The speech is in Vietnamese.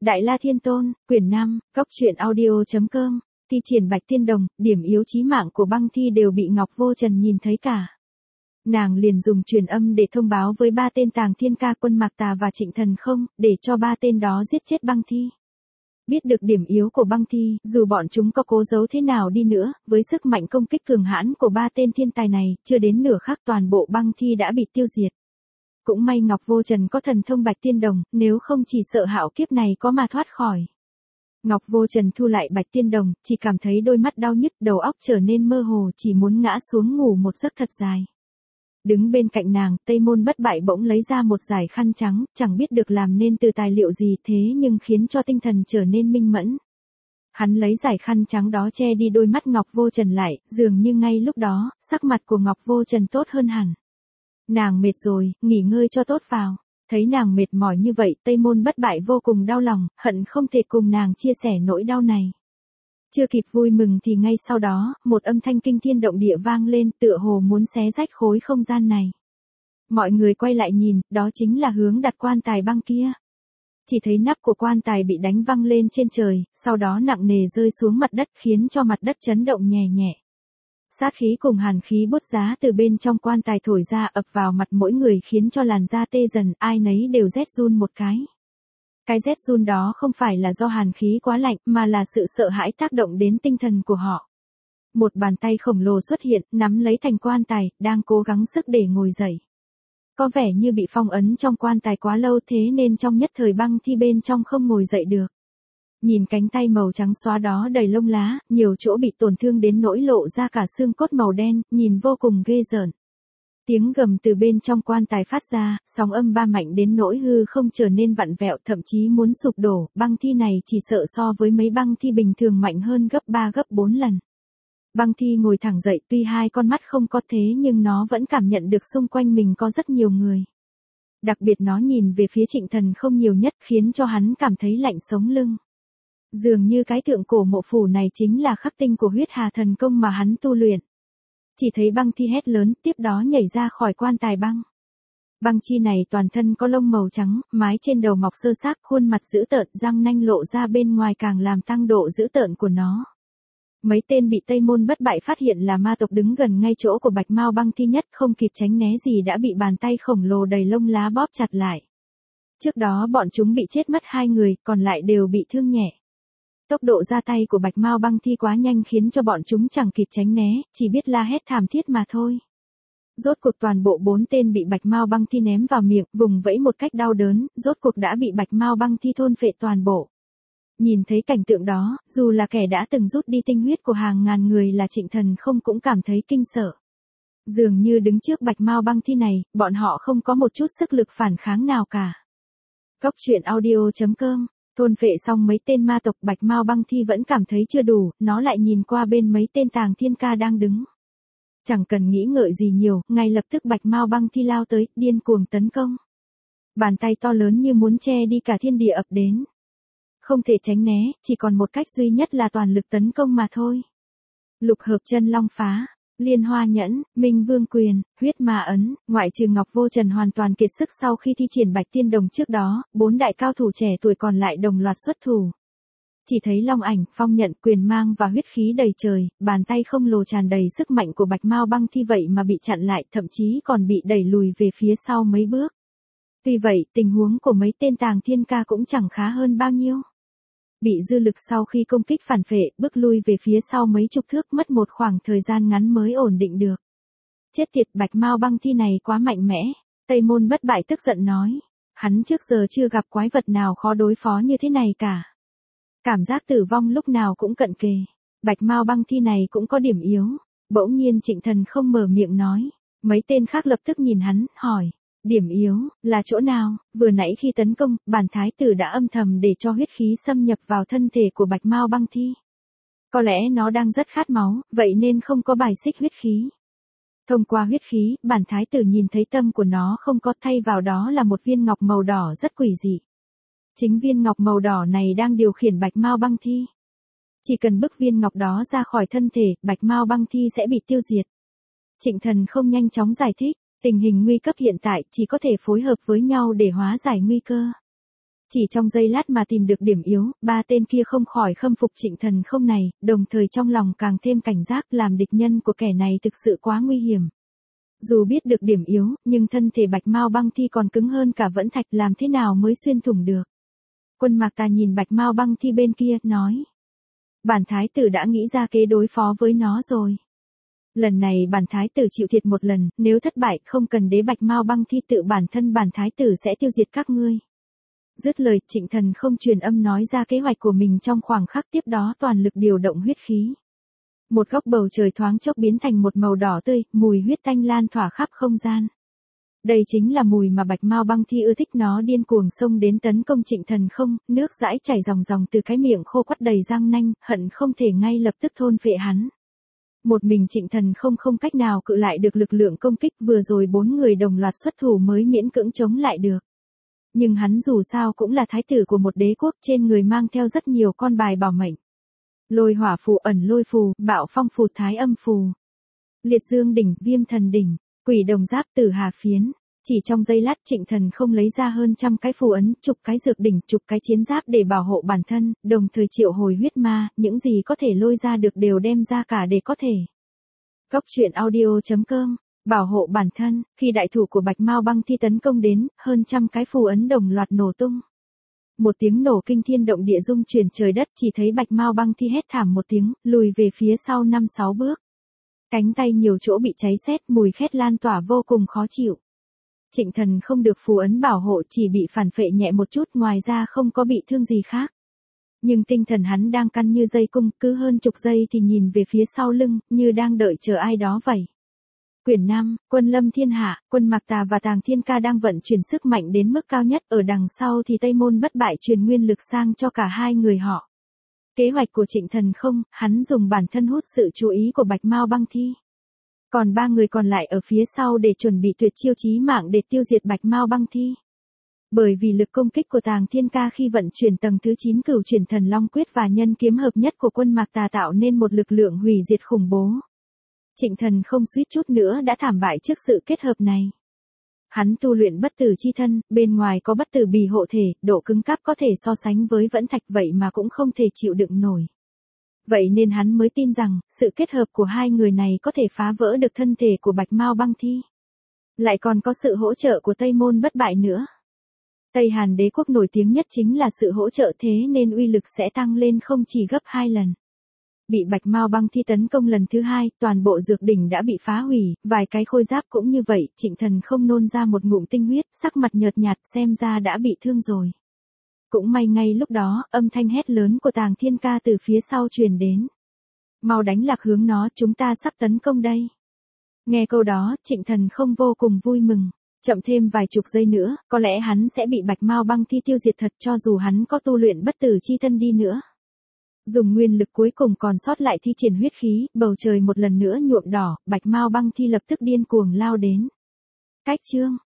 Đại La Thiên Tôn, quyển 5, góc truyện audio.com, thi triển Bạch Tiên Đồng, điểm yếu chí mạng của băng thi đều bị Ngọc Vô Trần nhìn thấy cả. Nàng liền dùng truyền âm để thông báo với ba tên Tàng Thiên Ca Quân Mạc Tà và Trịnh Thần Không, để cho ba tên đó giết chết băng thi. Biết được điểm yếu của băng thi, dù bọn chúng có cố giấu thế nào đi nữa, với sức mạnh công kích cường hãn của ba tên thiên tài này, chưa đến nửa khắc toàn bộ băng thi đã bị tiêu diệt. Cũng may Ngọc Vô Trần có thần thông Bạch Tiên Đồng, nếu không chỉ sợ hạo kiếp này có mà thoát khỏi. Ngọc Vô Trần thu lại Bạch Tiên Đồng, chỉ cảm thấy đôi mắt đau nhức, đầu óc trở nên mơ hồ, chỉ muốn ngã xuống ngủ một giấc thật dài. Đứng bên cạnh nàng, Tây Môn Bất Bại bỗng lấy ra một dải khăn trắng, chẳng biết được làm nên từ tài liệu gì thế nhưng khiến cho tinh thần trở nên minh mẫn. Hắn lấy dải khăn trắng đó che đi đôi mắt Ngọc Vô Trần lại, dường như ngay lúc đó, sắc mặt của Ngọc Vô Trần tốt hơn hẳn. Nàng mệt rồi, nghỉ ngơi cho tốt vào. Thấy nàng mệt mỏi như vậy, Tây Môn Bất Bại vô cùng đau lòng, hận không thể cùng nàng chia sẻ nỗi đau này. Chưa kịp vui mừng thì ngay sau đó, một âm thanh kinh thiên động địa vang lên, tựa hồ muốn xé rách khối không gian này. Mọi người quay lại nhìn, đó chính là hướng đặt quan tài băng kia. Chỉ thấy nắp của quan tài bị đánh văng lên trên trời, sau đó nặng nề rơi xuống mặt đất, khiến cho mặt đất chấn động nhẹ nhẹ. Sát khí cùng hàn khí bút giá từ bên trong quan tài thổi ra ập vào mặt mỗi người, khiến cho làn da tê dần, ai nấy đều rét run một cái. Cái rét run đó không phải là do hàn khí quá lạnh, mà là sự sợ hãi tác động đến tinh thần của họ. Một bàn tay khổng lồ xuất hiện, nắm lấy thành quan tài, đang cố gắng sức để ngồi dậy. Có vẻ như bị phong ấn trong quan tài quá lâu, thế nên trong nhất thời băng thi bên trong không ngồi dậy được. Nhìn cánh tay màu trắng xóa đó đầy lông lá, nhiều chỗ bị tổn thương đến nỗi lộ ra cả xương cốt màu đen, nhìn vô cùng ghê rợn. Tiếng gầm từ bên trong quan tài phát ra, sóng âm ba mạnh đến nỗi hư không trở nên vặn vẹo, thậm chí muốn sụp đổ. Băng thi này chỉ sợ so với mấy băng thi bình thường mạnh hơn gấp 3 gấp 4 lần. Băng thi ngồi thẳng dậy, tuy hai con mắt không có thế nhưng nó vẫn cảm nhận được xung quanh mình có rất nhiều người. Đặc biệt nó nhìn về phía Trịnh Thần Không nhiều nhất, khiến cho hắn cảm thấy lạnh sống lưng. Dường như cái tượng cổ mộ phủ này chính là khắc tinh của huyết hà thần công mà hắn tu luyện. Chỉ thấy băng thi hét lớn, tiếp đó nhảy ra khỏi quan tài băng. Băng chi này toàn thân có lông màu trắng, mái trên đầu mọc sơ xác, khuôn mặt dữ tợn, răng nanh lộ ra bên ngoài càng làm tăng độ dữ tợn của nó. Mấy tên bị Tây Môn Bất Bại phát hiện là ma tộc đứng gần ngay chỗ của Bạch Mao băng thi nhất, không kịp tránh né gì đã bị bàn tay khổng lồ đầy lông lá bóp chặt lại. Trước đó bọn chúng bị chết mất 2 người, còn lại đều bị thương nhẹ. Tốc độ ra tay của Bạch Mao băng thi quá nhanh khiến cho bọn chúng chẳng kịp tránh né, chỉ biết la hét thảm thiết mà thôi. Rốt cuộc toàn bộ 4 tên bị Bạch Mao băng thi ném vào miệng, vùng vẫy một cách đau đớn, rốt cuộc đã bị Bạch Mao băng thi thôn phệ toàn bộ. Nhìn thấy cảnh tượng đó, dù là kẻ đã từng rút đi tinh huyết của hàng ngàn người là Trịnh Thần Không cũng cảm thấy kinh sợ. Dường như đứng trước Bạch Mao băng thi này, bọn họ không có một chút sức lực phản kháng nào cả. Góc truyện audio.com. Thôn phệ xong mấy tên ma tộc, Bạch Mao băng thi vẫn cảm thấy chưa đủ, nó lại nhìn qua bên mấy tên Tàng Thiên Ca đang đứng. Chẳng cần nghĩ ngợi gì nhiều, ngay lập tức Bạch Mao băng thi lao tới, điên cuồng tấn công. Bàn tay to lớn như muốn che đi cả thiên địa ập đến. Không thể tránh né, chỉ còn một cách duy nhất là toàn lực tấn công mà thôi. Lục hợp chân long phá, Liên Hoa nhẫn, Minh Vương quyền, huyết ma ấn, ngoại trừ Ngọc Vô Trần hoàn toàn kiệt sức sau khi thi triển Bạch Tiên Đồng trước đó, 4 đại cao thủ trẻ tuổi còn lại đồng loạt xuất thủ. Chỉ thấy long ảnh, phong nhận, quyền mang và huyết khí đầy trời, bàn tay không lồ tràn đầy sức mạnh của Bạch Mao băng thi vậy mà bị chặn lại, thậm chí còn bị đẩy lùi về phía sau mấy bước. Tuy vậy, tình huống của mấy tên Tàng Thiên Ca cũng chẳng khá hơn bao nhiêu. Bị dư lực sau khi công kích phản phệ, bước lui về phía sau mấy chục thước, mất một khoảng thời gian ngắn mới ổn định được. Chết tiệt, Bạch Mao băng thi này quá mạnh mẽ, Tây Môn Bất Bại tức giận nói. Hắn trước giờ chưa gặp quái vật nào khó đối phó như thế này cả. Cảm giác tử vong lúc nào cũng cận kề. Bạch Mao băng thi này cũng có điểm yếu. Bỗng nhiên Trịnh Thần Không mở miệng nói. Mấy tên khác lập tức nhìn hắn, hỏi. Điểm yếu, là chỗ nào? Vừa nãy khi tấn công, bản thái tử đã âm thầm để cho huyết khí xâm nhập vào thân thể của Bạch Mao băng thi. Có lẽ nó đang rất khát máu, vậy nên không có bài xích huyết khí. Thông qua huyết khí, bản thái tử nhìn thấy tâm của nó không có, thay vào đó là một viên ngọc màu đỏ rất quỷ dị. Chính viên ngọc màu đỏ này đang điều khiển Bạch Mao băng thi. Chỉ cần bức viên ngọc đó ra khỏi thân thể, Bạch Mao băng thi sẽ bị tiêu diệt. Trịnh Thần Không nhanh chóng giải thích. Tình hình nguy cấp hiện tại chỉ có thể phối hợp với nhau để hóa giải nguy cơ. Chỉ trong giây lát mà tìm được điểm yếu, ba tên kia không khỏi khâm phục Trịnh Thần Không này, đồng thời trong lòng càng thêm cảnh giác, làm địch nhân của kẻ này thực sự quá nguy hiểm. Dù biết được điểm yếu, nhưng thân thể Bạch Mao Băng Thi còn cứng hơn cả vẫn thạch, làm thế nào mới xuyên thủng được. Quân Mạc Tà nhìn Bạch Mao Băng Thi bên kia, nói. Bản thái tử đã nghĩ ra kế đối phó với nó rồi. Lần này bản thái tử chịu thiệt một lần, nếu thất bại không cần đế Bạch Mao Băng Thi tự bản thân bản thái tử sẽ tiêu diệt các ngươi. Dứt lời, Trịnh Thần Không truyền âm nói ra kế hoạch của mình, trong khoảng khắc tiếp đó toàn lực điều động huyết khí. Một góc bầu trời thoáng chốc biến thành một màu đỏ tươi, mùi huyết tanh lan tỏa khắp không gian. Đây chính là mùi mà Bạch Mao Băng Thi ưa thích, nó điên cuồng xông đến tấn công Trịnh Thần Không, nước dãi chảy ròng ròng từ cái miệng khô quắt đầy răng nanh, hận không thể ngay lập tức thôn phệ hắn. Một mình Trịnh Thần Không không cách nào cự lại được lực lượng công kích, vừa rồi 4 người đồng loạt xuất thủ mới miễn cưỡng chống lại được. Nhưng hắn dù sao cũng là thái tử của một đế quốc, trên người mang theo rất nhiều con bài bảo mệnh. Lôi hỏa phù, ẩn lôi phù, bạo phong phù, thái âm phù, liệt dương đỉnh, viêm thần đỉnh, quỷ đồng giáp, tử hà phiến. Chỉ trong giây lát Trịnh Thần Không lấy ra hơn trăm cái phù ấn, chục cái dược đỉnh, chục cái chiến giáp để bảo hộ bản thân, đồng thời triệu hồi huyết ma, những gì có thể lôi ra được đều đem ra cả để có thể. Góc truyện audio.com, bảo hộ bản thân. Khi đại thủ của Bạch Mao Băng Thi tấn công đến, hơn trăm cái phù ấn đồng loạt nổ tung. Một tiếng nổ kinh thiên động địa rung chuyển trời đất, chỉ thấy Bạch Mao Băng Thi hét thảm một tiếng, lùi về phía sau 5-6 bước. Cánh tay nhiều chỗ bị cháy xét, mùi khét lan tỏa vô cùng khó chịu. Trịnh Thần không được phù ấn bảo hộ, chỉ bị phản phệ nhẹ một chút, ngoài ra không có bị thương gì khác. Nhưng tinh thần hắn đang căng như dây cung, cứ hơn chục giây thì nhìn về phía sau lưng, như đang đợi chờ ai đó vậy. Quyển 5, Quân Lâm Thiên Hạ, Quân Mạc Tà và Tàng Thiên Ca đang vận chuyển sức mạnh đến mức cao nhất, ở đằng sau thì Tây Môn Bất Bại truyền nguyên lực sang cho cả hai người họ. Kế hoạch của Trịnh Thần Không, hắn dùng bản thân hút sự chú ý của Bạch Mao Băng Thi. Còn 3 người còn lại ở phía sau để chuẩn bị tuyệt chiêu chí mạng để tiêu diệt Bạch Mao Băng Thi. Bởi vì lực công kích của Tàng Thiên Ca khi vận chuyển tầng thứ 9 Cửu Chuyển Thần Long Quyết và nhân kiếm hợp nhất của Quân Mạc Tà tạo nên một lực lượng hủy diệt khủng bố. Trịnh Thần Không suýt chút nữa đã thảm bại trước sự kết hợp này. Hắn tu luyện bất tử chi thân, bên ngoài có bất tử bì hộ thể, độ cứng cáp có thể so sánh với vẫn thạch, vậy mà cũng không thể chịu đựng nổi. Vậy nên hắn mới tin rằng, sự kết hợp của hai người này có thể phá vỡ được thân thể của Bạch Mao Băng Thi. Lại còn có sự hỗ trợ của Tây Môn Bất Bại nữa. Tây Hàn đế quốc nổi tiếng nhất chính là sự hỗ trợ, thế nên uy lực sẽ tăng lên không chỉ gấp 2 lần. Bị Bạch Mao Băng Thi tấn công lần thứ 2, toàn bộ dược đỉnh đã bị phá hủy, vài cái khôi giáp cũng như vậy, Trịnh Thần Không nôn ra một ngụm tinh huyết, sắc mặt nhợt nhạt, xem ra đã bị thương rồi. Cũng may ngay lúc đó, âm thanh hét lớn của Tàng Thiên Ca từ phía sau truyền đến. Mau đánh lạc hướng nó, chúng ta sắp tấn công đây. Nghe câu đó, Trịnh Thần Không vô cùng vui mừng. Chậm thêm vài chục giây nữa, có lẽ hắn sẽ bị Bạch Mao Băng Thi tiêu diệt thật, cho dù hắn có tu luyện bất tử chi thân đi nữa. Dùng nguyên lực cuối cùng còn sót lại thi triển huyết khí, bầu trời một lần nữa nhuộm đỏ, Bạch Mao Băng Thi lập tức điên cuồng lao đến. Cách chương